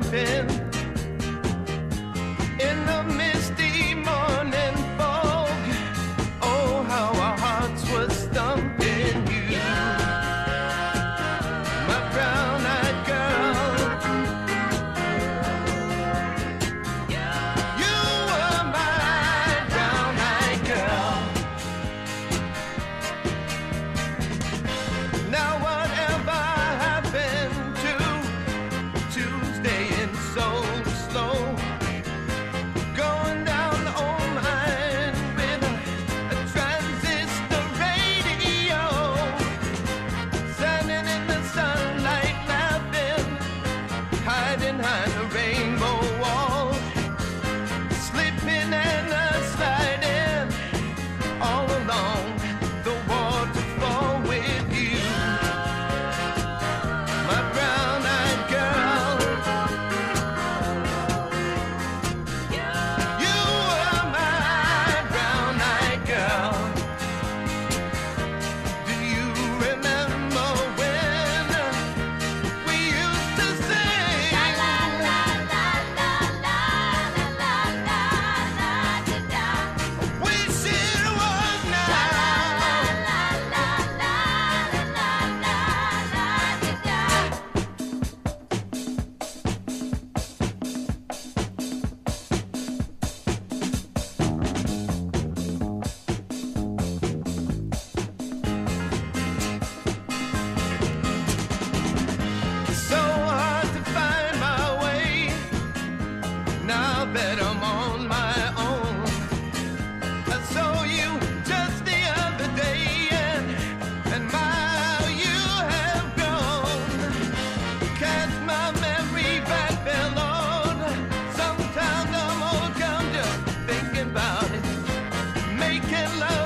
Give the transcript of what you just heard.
laughing in the misty morning fog. Oh, how our hearts were stumping you, my brown-eyed girl. You were my brown-eyed girl. Now whatever happened to Tuesday and so slow, going down the old mine with a transistor radio, standing in the sunlight laughing, hiding behind a rainbow wall, slipping and sliding all along the waterfall with you, my brown-eyed girl. You were my brown-eyed girl. Do you remember when we used to sing? La la la la la la la la la da. Wish it was now. La la la la la la So hard to find my way now that I'm on my own. I saw you just the other day, and my, how you have grown. Cast my memory back there, Lord. Sometimes I'm all come just thinking about it, making love